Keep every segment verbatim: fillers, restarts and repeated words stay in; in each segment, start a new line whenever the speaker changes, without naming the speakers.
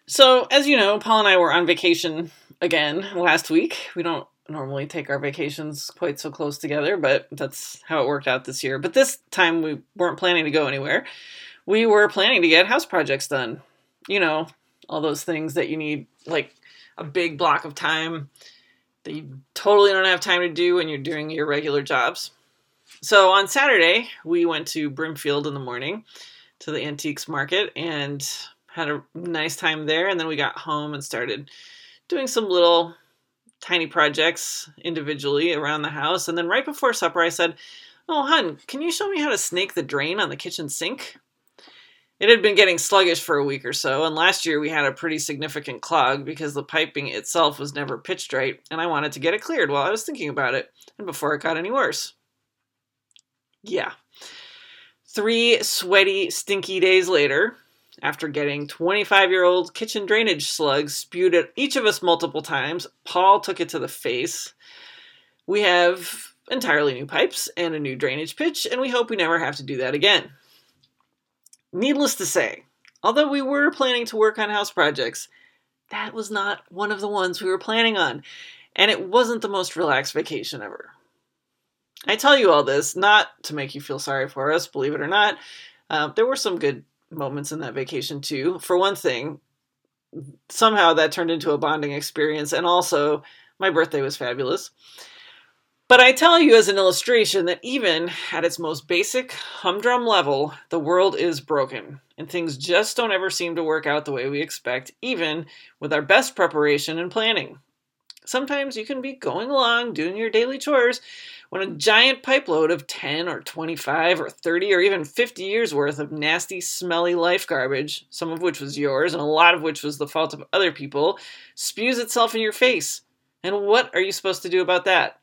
So, as you know, Paul and I were on vacation again last week. We don't normally take our vacations quite so close together, but that's how it worked out this year. But this time we weren't planning to go anywhere. We were planning to get house projects done. You know, all those things that you need, like a big block of time that you totally don't have time to do when you're doing your regular jobs. So on Saturday, we went to Brimfield in the morning to the antiques market and had a nice time there. And then we got home and started doing some little tiny projects individually around the house. And then right before supper, I said, "Oh, hun, can you show me how to snake the drain on the kitchen sink?" It had been getting sluggish for a week or so, and last year we had a pretty significant clog because the piping itself was never pitched right, and I wanted to get it cleared while I was thinking about it, and before it got any worse. Yeah. Three sweaty, stinky days later, after getting twenty-five-year-old kitchen drainage slugs spewed at each of us multiple times, Paul took it to the face. We have entirely new pipes and a new drainage pitch, and we hope we never have to do that again. Needless to say, although we were planning to work on house projects, that was not one of the ones we were planning on, and it wasn't the most relaxed vacation ever. I tell you all this not to make you feel sorry for us, believe it or not. Uh, there were some good moments in that vacation too. For one thing, somehow that turned into a bonding experience, and also my birthday was fabulous. But I tell you as an illustration that even at its most basic, humdrum level, the world is broken, and things just don't ever seem to work out the way we expect, even with our best preparation and planning. Sometimes you can be going along, doing your daily chores, when a giant pipe load of ten or twenty-five or thirty or even fifty years worth of nasty, smelly life garbage, some of which was yours and a lot of which was the fault of other people, spews itself in your face. And what are you supposed to do about that?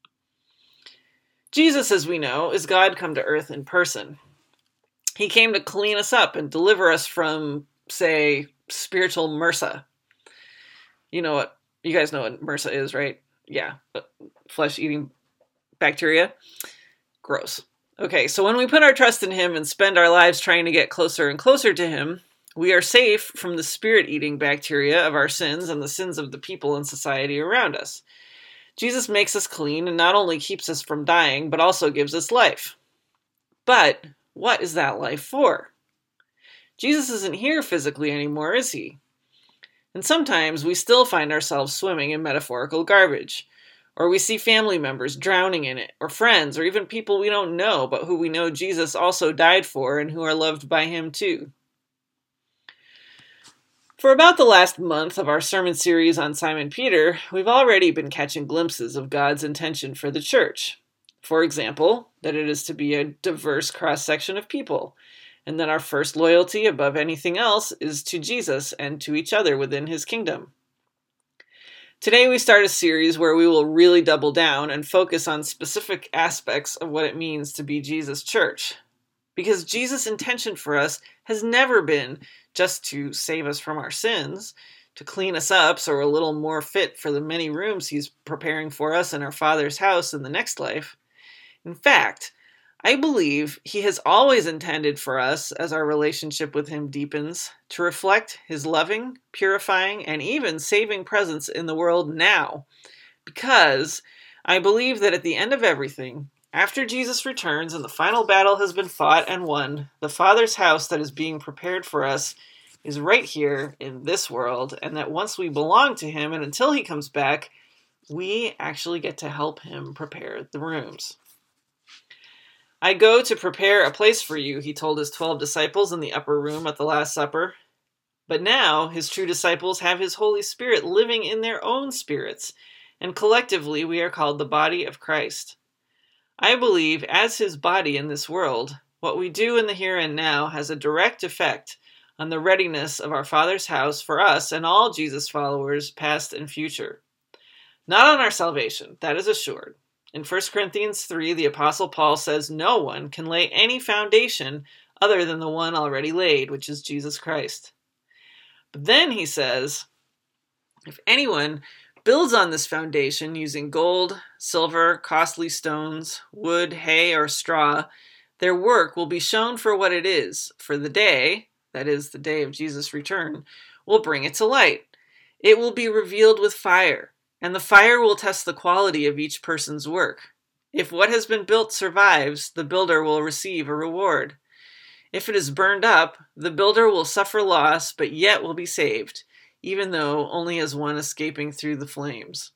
Jesus, as we know, is God come to earth in person. He came to clean us up and deliver us from, say, spiritual MRSA. You know what, you guys know what MRSA is, right? Yeah, flesh-eating bacteria. Gross. Okay, so when we put our trust in him and spend our lives trying to get closer and closer to him, we are safe from the spirit-eating bacteria of our sins and the sins of the people and society around us. Jesus makes us clean and not only keeps us from dying, but also gives us life. But what is that life for? Jesus isn't here physically anymore, is he? And sometimes we still find ourselves swimming in metaphorical garbage, or we see family members drowning in it, or friends, or even people we don't know, but who we know Jesus also died for and who are loved by him too. For about the last month of our sermon series on Simon Peter, we've already been catching glimpses of God's intention for the church. For example, that it is to be a diverse cross-section of people, and that our first loyalty above anything else is to Jesus and to each other within his kingdom. Today we start a series where we will really double down and focus on specific aspects of what it means to be Jesus' church. Because Jesus' intention for us has never been just to save us from our sins, to clean us up so we're a little more fit for the many rooms he's preparing for us in our Father's house in the next life. In fact, I believe he has always intended for us, as our relationship with him deepens, to reflect his loving, purifying, and even saving presence in the world now. Because I believe that at the end of everything, after Jesus returns and the final battle has been fought and won, the Father's house that is being prepared for us is right here in this world, and that once we belong to him and until he comes back, we actually get to help him prepare the rooms. "I go to prepare a place for you," he told his twelve disciples in the upper room at the Last Supper. But now his true disciples have his Holy Spirit living in their own spirits, and collectively we are called the body of Christ. I believe, as his body in this world, what we do in the here and now has a direct effect on the readiness of our Father's house for us and all Jesus followers, past and future. Not on our salvation, that is assured. In First Corinthians three, the Apostle Paul says no one can lay any foundation other than the one already laid, which is Jesus Christ. But then he says, if anyone builds on this foundation using gold, silver, costly stones, wood, hay, or straw, their work will be shown for what it is, for the day, that is, the day of Jesus' return, will bring it to light. It will be revealed with fire, and the fire will test the quality of each person's work. If what has been built survives, the builder will receive a reward. If it is burned up, the builder will suffer loss, but yet will be saved, even though only as one escaping through the flames.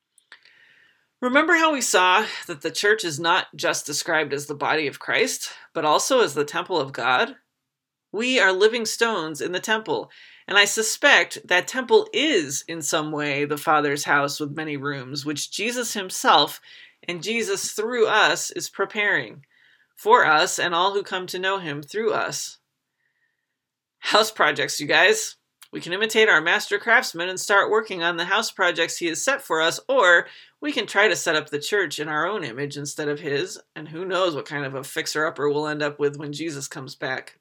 Remember how we saw that the church is not just described as the body of Christ, but also as the temple of God? We are living stones in the temple, and I suspect that temple is in some way the Father's house with many rooms, which Jesus himself and Jesus through us is preparing for us and all who come to know him through us. House projects, you guys. We can imitate our master craftsman and start working on the house projects he has set for us, or we can try to set up the church in our own image instead of his, and who knows what kind of a fixer-upper we'll end up with when Jesus comes back.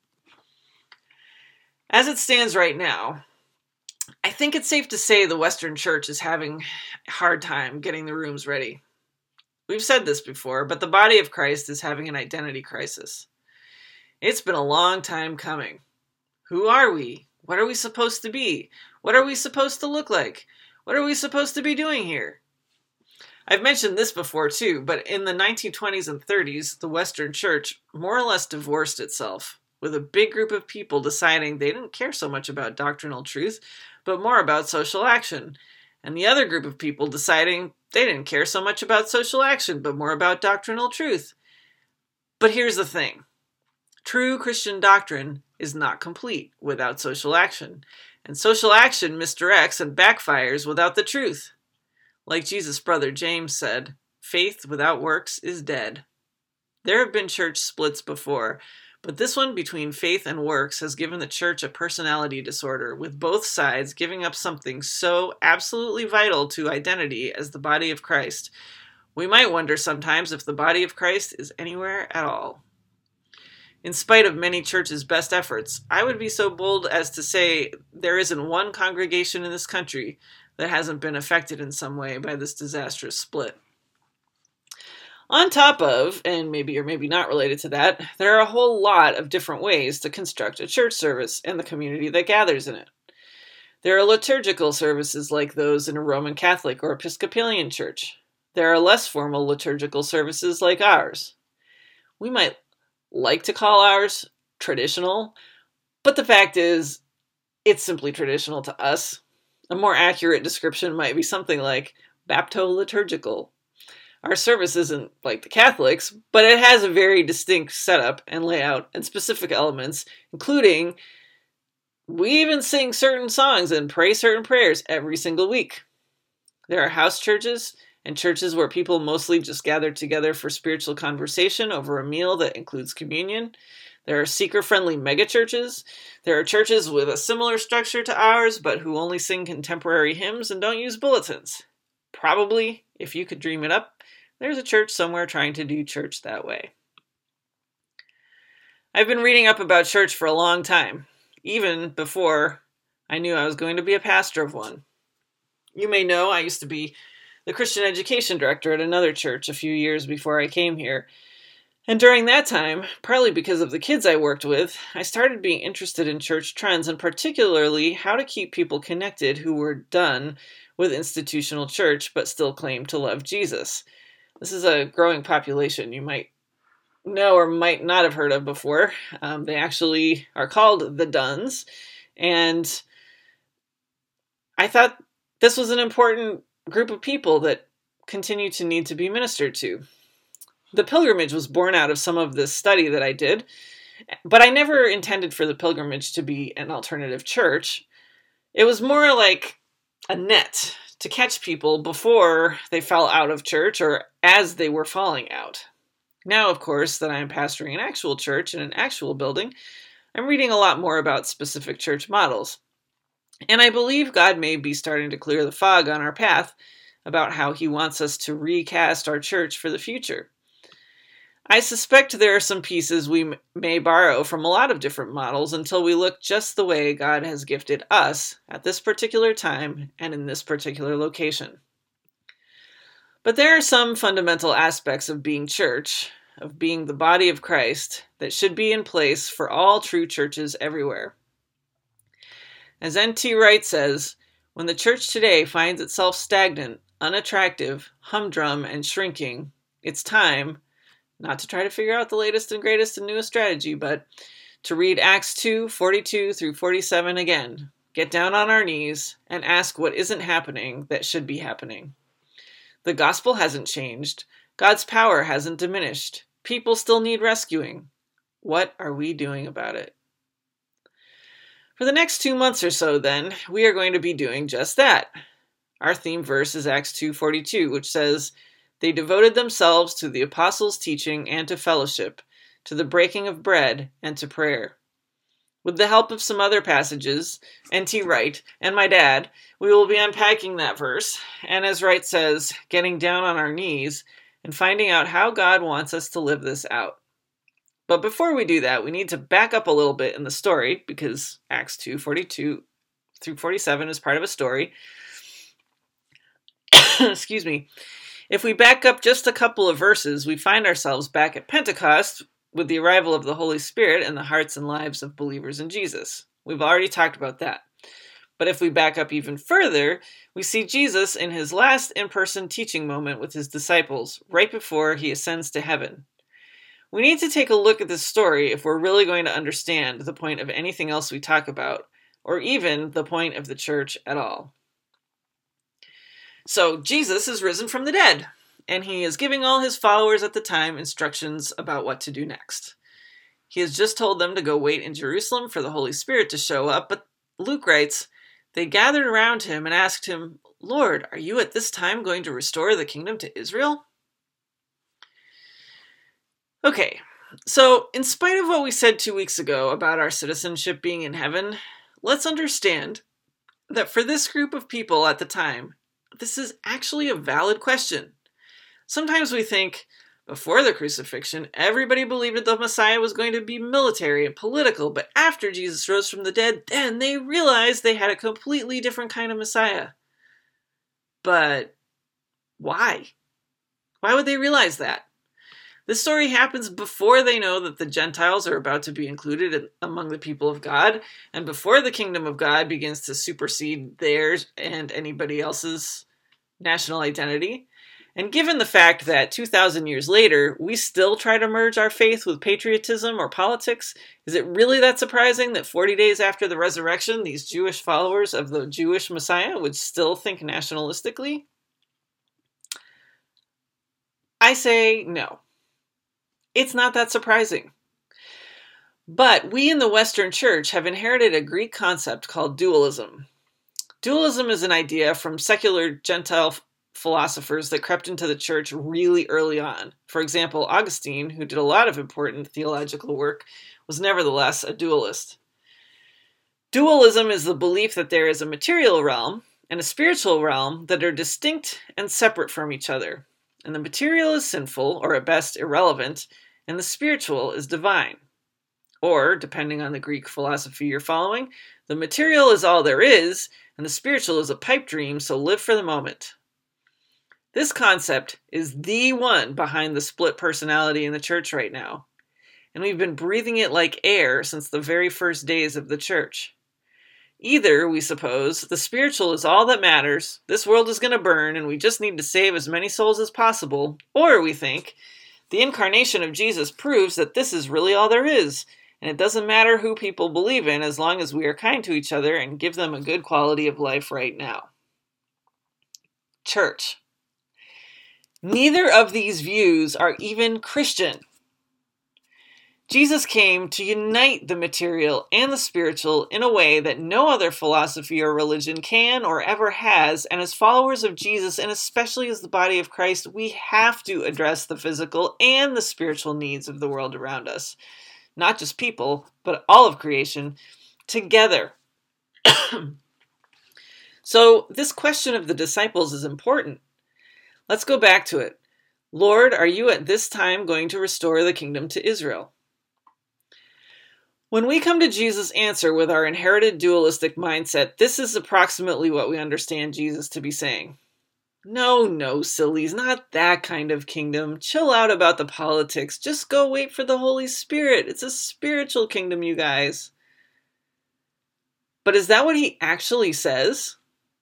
As it stands right now, I think it's safe to say the Western church is having a hard time getting the rooms ready. We've said this before, but the body of Christ is having an identity crisis. It's been a long time coming. Who are we? What are we supposed to be? What are we supposed to look like? What are we supposed to be doing here? I've mentioned this before too, but in the nineteen twenties and thirties, the Western church more or less divorced itself, with a big group of people deciding they didn't care so much about doctrinal truth, but more about social action, and the other group of people deciding they didn't care so much about social action, but more about doctrinal truth. But here's the thing. True Christian doctrine is not complete without social action, and social action misdirects and backfires without the truth. Like Jesus' brother James said, faith without works is dead. There have been church splits before, but this one between faith and works has given the church a personality disorder, with both sides giving up something so absolutely vital to identity as the body of Christ. We might wonder sometimes if the body of Christ is anywhere at all. In spite of many churches' best efforts, I would be so bold as to say there isn't one congregation in this country that hasn't been affected in some way by this disastrous split. On top of, and maybe or maybe not related to that, there are a whole lot of different ways to construct a church service and the community that gathers in it. There are liturgical services like those in a Roman Catholic or Episcopalian church. There are less formal liturgical services like ours. We might like to call ours traditional, but the fact is, it's simply traditional to us. A more accurate description might be something like bapto-liturgical. Our service isn't like the Catholics, but it has a very distinct setup and layout and specific elements, including we even sing certain songs and pray certain prayers every single week. There are house churches and churches where people mostly just gather together for spiritual conversation over a meal that includes communion. There are seeker-friendly megachurches. There are churches with a similar structure to ours, but who only sing contemporary hymns and don't use bulletins. Probably, if you could dream it up, there's a church somewhere trying to do church that way. I've been reading up about church for a long time, even before I knew I was going to be a pastor of one. You may know I used to be the Christian education director at another church a few years before I came here. And during that time, partly because of the kids I worked with, I started being interested in church trends and particularly how to keep people connected who were done with institutional church but still claimed to love Jesus. This is a growing population you might know or might not have heard of before. Um, they actually are called the Dones, and I thought this was an important group of people that continue to need to be ministered to. The pilgrimage was born out of some of this study that I did, but I never intended for the pilgrimage to be an alternative church. It was more like a net to catch people before they fell out of church or as they were falling out. Now, of course, that I am pastoring an actual church in an actual building, I'm reading a lot more about specific church models. And I believe God may be starting to clear the fog on our path about how he wants us to recast our church for the future. I suspect there are some pieces we m- may borrow from a lot of different models until we look just the way God has gifted us at this particular time and in this particular location. But there are some fundamental aspects of being church, of being the body of Christ, that should be in place for all true churches everywhere. As N T Wright says, when the church today finds itself stagnant, unattractive, humdrum, and shrinking, it's time, not to try to figure out the latest and greatest and newest strategy, but to read Acts two, forty-two through forty-seven again, get down on our knees, and ask what isn't happening that should be happening. The gospel hasn't changed. God's power hasn't diminished. People still need rescuing. What are we doing about it? For the next two months or so, then, we are going to be doing just that. Our theme verse is Acts two forty-two, which says, "They devoted themselves to the apostles' teaching and to fellowship, to the breaking of bread and to prayer." With the help of some other passages, N T Wright and my dad, we will be unpacking that verse, and as Wright says, getting down on our knees and finding out how God wants us to live this out. But before we do that, we need to back up a little bit in the story, because Acts two forty-two through forty-seven is part of a story. Excuse me. If we back up just a couple of verses, we find ourselves back at Pentecost with the arrival of the Holy Spirit in the hearts and lives of believers in Jesus. We've already talked about that. But if we back up even further, we see Jesus in his last in-person teaching moment with his disciples, right before he ascends to heaven. We need to take a look at this story if we're really going to understand the point of anything else we talk about, or even the point of the church at all. So, Jesus is risen from the dead, and he is giving all his followers at the time instructions about what to do next. He has just told them to go wait in Jerusalem for the Holy Spirit to show up, but Luke writes, "They gathered around him and asked him, 'Lord, are you at this time going to restore the kingdom to Israel?'" Okay, so in spite of what we said two weeks ago about our citizenship being in heaven, let's understand that for this group of people at the time, this is actually a valid question. Sometimes we think, before the crucifixion, everybody believed that the Messiah was going to be military and political, but after Jesus rose from the dead, then they realized they had a completely different kind of Messiah. But why? Why would they realize that? This story happens before they know that the Gentiles are about to be included in, among the people of God, and before the kingdom of God begins to supersede theirs and anybody else's national identity. And given the fact that two thousand years later, we still try to merge our faith with patriotism or politics, is it really that surprising that forty days after the resurrection, these Jewish followers of the Jewish Messiah would still think nationalistically? I say no. It's not that surprising. But we in the Western Church have inherited a Greek concept called dualism. Dualism is an idea from secular Gentile philosophers that crept into the church really early on. For example, Augustine, who did a lot of important theological work, was nevertheless a dualist. Dualism is the belief that there is a material realm and a spiritual realm that are distinct and separate from each other. And the material is sinful, or at best irrelevant, and the spiritual is divine. Or, depending on the Greek philosophy you're following, the material is all there is, and the spiritual is a pipe dream, so live for the moment. This concept is the one behind the split personality in the church right now. And we've been breathing it like air since the very first days of the church. Either, we suppose, the spiritual is all that matters, this world is going to burn, and we just need to save as many souls as possible, or we think, the incarnation of Jesus proves that this is really all there is, and it doesn't matter who people believe in as long as we are kind to each other and give them a good quality of life right now. Church. Neither of these views are even Christian. Jesus came to unite the material and the spiritual in a way that no other philosophy or religion can or ever has, and as followers of Jesus, and especially as the body of Christ, we have to address the physical and the spiritual needs of the world around us. Not just people, but all of creation, together. So, this question of the disciples is important. Let's go back to it. Lord, are you at this time going to restore the kingdom to Israel? When we come to Jesus' answer with our inherited dualistic mindset, this is approximately what we understand Jesus to be saying. No, no, sillies, not that kind of kingdom. Chill out about the politics. Just go wait for the Holy Spirit. It's a spiritual kingdom, you guys. But is that what he actually says?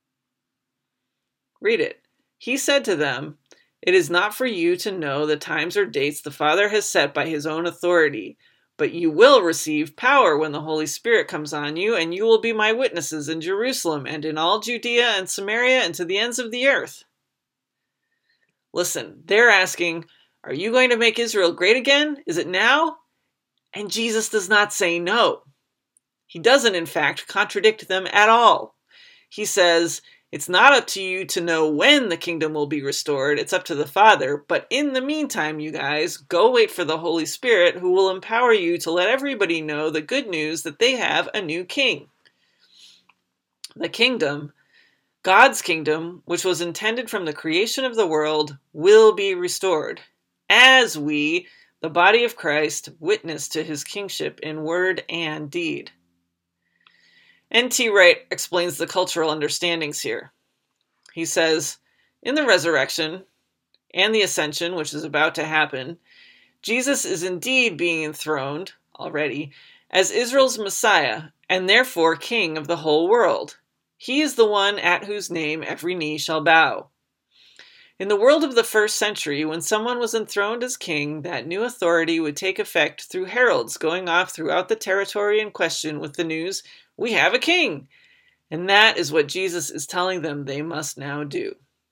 Read it. He said to them, "It is not for you to know the times or dates the Father has set by his own authority, but you will receive power when the Holy Spirit comes on you, and you will be my witnesses in Jerusalem and in all Judea and Samaria and to the ends of the earth." Listen, they're asking, are you going to make Israel great again? Is it now? And Jesus does not say no. He doesn't, in fact, contradict them at all. He says, it's not up to you to know when the kingdom will be restored. It's up to the Father. But in the meantime, you guys, go wait for the Holy Spirit who will empower you to let everybody know the good news that they have a new king. The kingdom, God's kingdom, which was intended from the creation of the world, will be restored as we, the body of Christ, witness to his kingship in word and deed. N T Wright explains the cultural understandings here. He says, in the resurrection and the ascension, which is about to happen, Jesus is indeed being enthroned already as Israel's Messiah and therefore King of the whole world. He is the one at whose name every knee shall bow. In the world of the first century, when someone was enthroned as king, that new authority would take effect through heralds going off throughout the territory in question with the news, "We have a king." And that is what Jesus is telling them they must now do.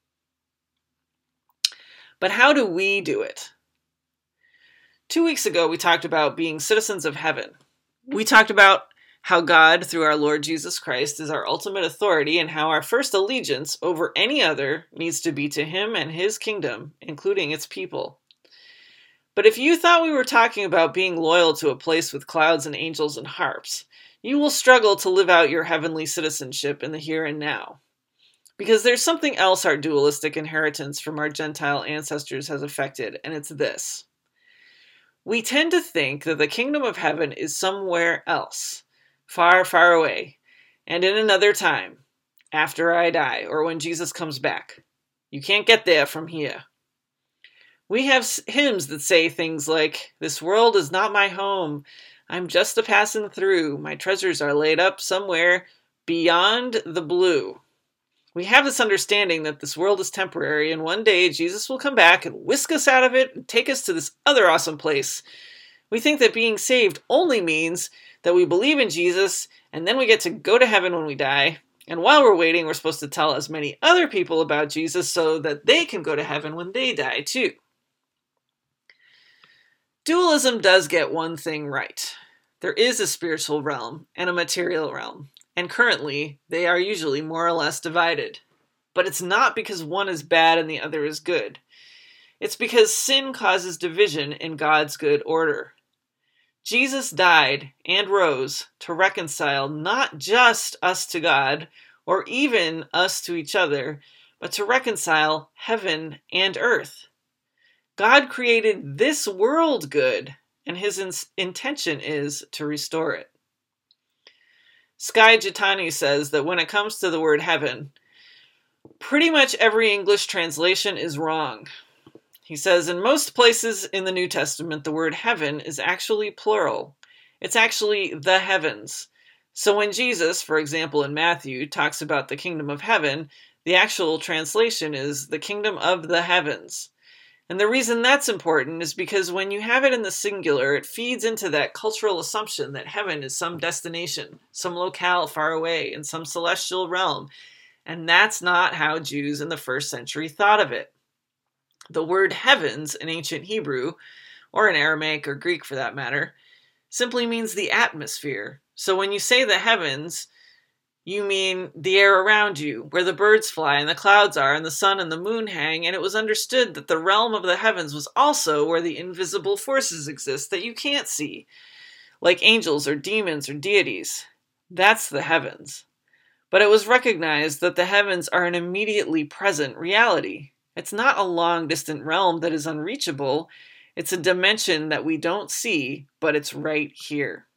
But how do we do it? Two weeks ago, we talked about being citizens of heaven. We talked about how God, through our Lord Jesus Christ, is our ultimate authority and how our first allegiance over any other needs to be to him and his kingdom, including its people. But if you thought we were talking about being loyal to a place with clouds and angels and harps, you will struggle to live out your heavenly citizenship in the here and now. Because there's something else our dualistic inheritance from our Gentile ancestors has affected, and it's this. We tend to think that the kingdom of heaven is somewhere else, far, far away, and in another time, after I die, or when Jesus comes back. You can't get there from here. We have hymns that say things like, "This world is not my home. I'm just a passing through. My treasures are laid up somewhere beyond the blue." We have this understanding that this world is temporary, and one day Jesus will come back and whisk us out of it and take us to this other awesome place. We think that being saved only means that we believe in Jesus, and then we get to go to heaven when we die. And while we're waiting, we're supposed to tell as many other people about Jesus so that they can go to heaven when they die too. Dualism does get one thing right. There is a spiritual realm and a material realm, and currently they are usually more or less divided. But it's not because one is bad and the other is good. It's because sin causes division in God's good order. Jesus died and rose to reconcile not just us to God, or even us to each other, but to reconcile heaven and earth. God created this world good, and his in- intention is to restore it. Skye Jethani says that when it comes to the word heaven, pretty much every English translation is wrong. He says, in most places in the New Testament, the word heaven is actually plural. It's actually the heavens. So when Jesus, for example in Matthew, talks about the kingdom of heaven, the actual translation is the kingdom of the heavens. And the reason that's important is because when you have it in the singular, it feeds into that cultural assumption that heaven is some destination, some locale far away, in some celestial realm. And that's not how Jews in the first century thought of it. The word heavens in ancient Hebrew, or in Aramaic or Greek for that matter, simply means the atmosphere. So when you say the heavens, you mean the air around you, where the birds fly and the clouds are and the sun and the moon hang, and it was understood that the realm of the heavens was also where the invisible forces exist that you can't see, like angels or demons or deities. That's the heavens. But it was recognized that the heavens are an immediately present reality. It's not a long distant realm that is unreachable. It's a dimension that we don't see, but it's right here.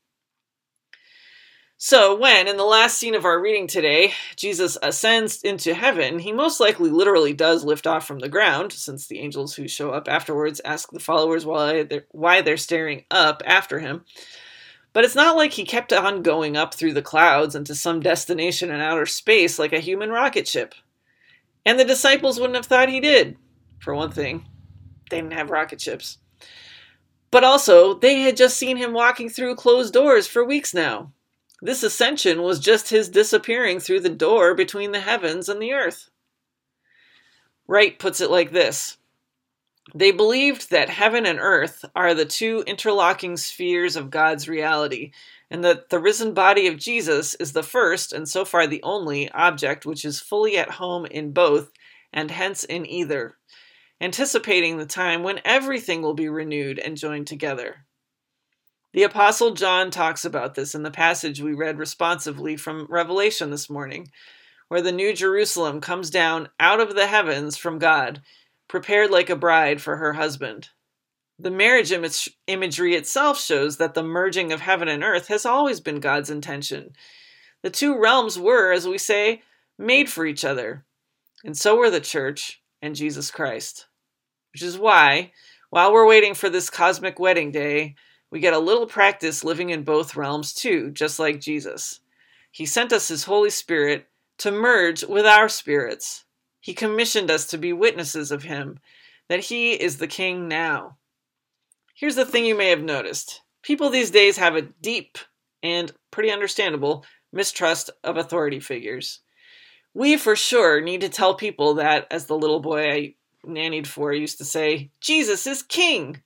So when, in the last scene of our reading today, Jesus ascends into heaven, he most likely literally does lift off from the ground, since the angels who show up afterwards ask the followers why they're, why they're staring up after him. But it's not like he kept on going up through the clouds into some destination in outer space like a human rocket ship. And the disciples wouldn't have thought he did, for one thing. They didn't have rocket ships. But also, they had just seen him walking through closed doors for weeks now. This ascension was just his disappearing through the door between the heavens and the earth. Wright puts it like this. They believed that heaven and earth are the two interlocking spheres of God's reality, and that the risen body of Jesus is the first, and so far the only, object which is fully at home in both, and hence in either, anticipating the time when everything will be renewed and joined together. The Apostle John talks about this in the passage we read responsively from Revelation this morning, where the New Jerusalem comes down out of the heavens from God, prepared like a bride for her husband. The marriage im- imagery itself shows that the merging of heaven and earth has always been God's intention. The two realms were, as we say, made for each other, and so were the church and Jesus Christ. Which is why, while we're waiting for this cosmic wedding day, we get a little practice living in both realms too, just like Jesus. He sent us his Holy Spirit to merge with our spirits. He commissioned us to be witnesses of him, that he is the King now. Here's the thing you may have noticed. People these days have a deep and pretty understandable mistrust of authority figures. We for sure need to tell people that, as the little boy I nannied for used to say, Jesus is King.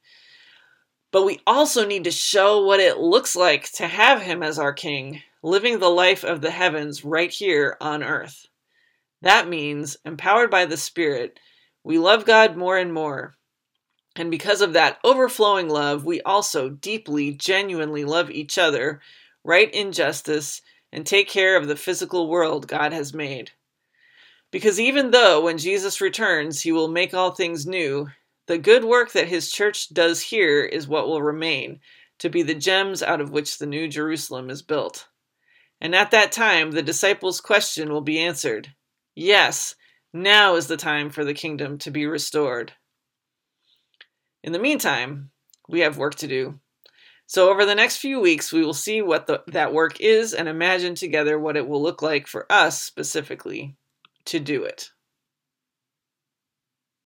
But we also need to show what it looks like to have him as our King, living the life of the heavens right here on earth. That means, empowered by the Spirit, we love God more and more. And because of that overflowing love, we also deeply, genuinely love each other, right in justice, and take care of the physical world God has made. Because even though when Jesus returns, he will make all things new, the good work that his church does here is what will remain, to be the gems out of which the New Jerusalem is built. And at that time, the disciples' question will be answered. Yes, now is the time for the kingdom to be restored. In the meantime, we have work to do. So over the next few weeks, we will see what the, that work is and imagine together what it will look like for us specifically to do it.